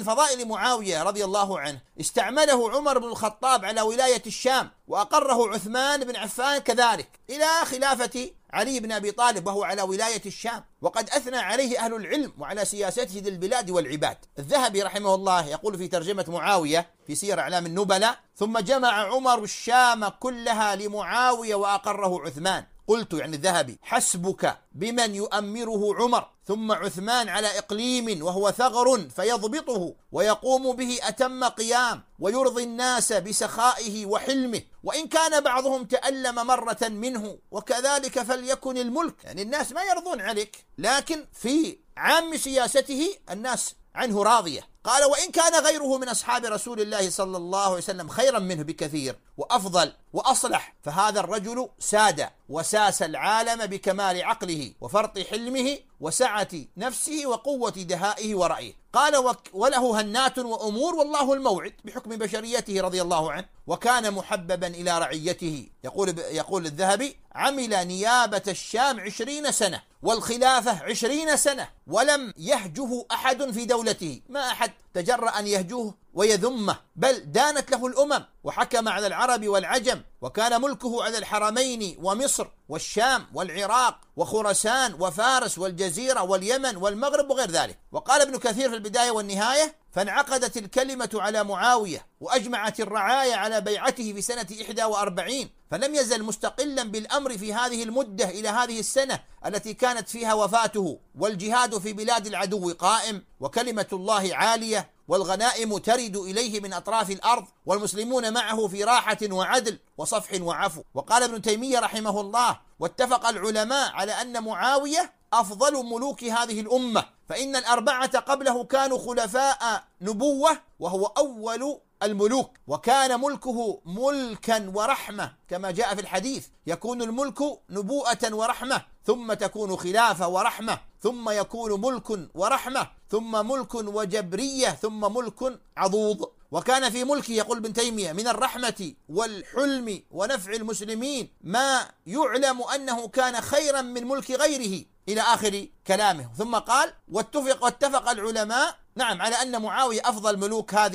من فضائل معاوية رضي الله عنه استعمله عمر بن الخطاب على ولاية الشام، وأقره عثمان بن عفان كذلك إلى خلافة علي بن أبي طالب وهو على ولاية الشام، وقد أثنى عليه أهل العلم وعلى سياسته للبلاد والعباد. الذهبي رحمه الله يقول في ترجمة معاوية في سير أعلام النبلاء: ثم جمع عمر الشام كلها لمعاوية وأقره عثمان. قلت يعني الذهبي: حسبك بمن يؤمره عمر ثم عثمان على إقليم وهو ثغر فيضبطه ويقوم به أتم قيام ويرضي الناس بسخائه وحلمه، وإن كان بعضهم تألم مرة منه، وكذلك فليكن الملك. يعني الناس ما يرضون عليك، لكن في عام سياسته الناس عنه راضية. قال: وإن كان غيره من أصحاب رسول الله صلى الله عليه وسلم خيرا منه بكثير وأفضل وأصلح، فهذا الرجل ساد وساس العالم بكمال عقله وفرط حلمه وسعة نفسه وقوة دهائه ورأيه. قال: وله هنات وأمور والله الموعد بحكم بشريته رضي الله عنه، وكان محببا إلى رعيته. يقول الذهبي: عمل نيابة الشام 20 سنة والخلافة 20 سنة ولم يهجه أحد في دولته، ما أحد تجرأ أن يهجوه ويذمه، بل دانت له الأمم وحكم على العرب والعجم، وكان ملكه على الحرمين ومصر والشام والعراق وخراسان وفارس والجزيرة واليمن والمغرب وغير ذلك. وقال ابن كثير في البداية والنهاية: فانعقدت الكلمة على معاوية وأجمعت الرعاية على بيعته في سنة 41، فلم يزل مستقلا بالأمر في هذه المدة إلى هذه السنة التي كانت فيها وفاته، والجهاد في بلاد العدو قائم، وكلمة الله عالية، والغنائم ترد إليه من أطراف الأرض، والمسلمون معه في راحة وعدل وصفح وعفو. وقال ابن تيمية رحمه الله: واتفق العلماء على أن معاوية أفضل ملوك هذه الأمة، فإن الأربعة قبله كانوا خلفاء نبوة وهو أول الملوك، وكان ملكه ملكا ورحمة كما جاء في الحديث: يكون الملك نبوءة ورحمة، ثم تكون خلافة ورحمة، ثم يكون ملك ورحمة، ثم ملك وجبرية، ثم ملك عضوض. وكان في ملكه، يقول ابن تيمية، من الرحمة والحلم ونفع المسلمين ما يعلم أنه كان خيرا من ملك غيره، إلى آخر كلامه. ثم قال: واتفق العلماء على أن معاوية أفضل ملوك هذه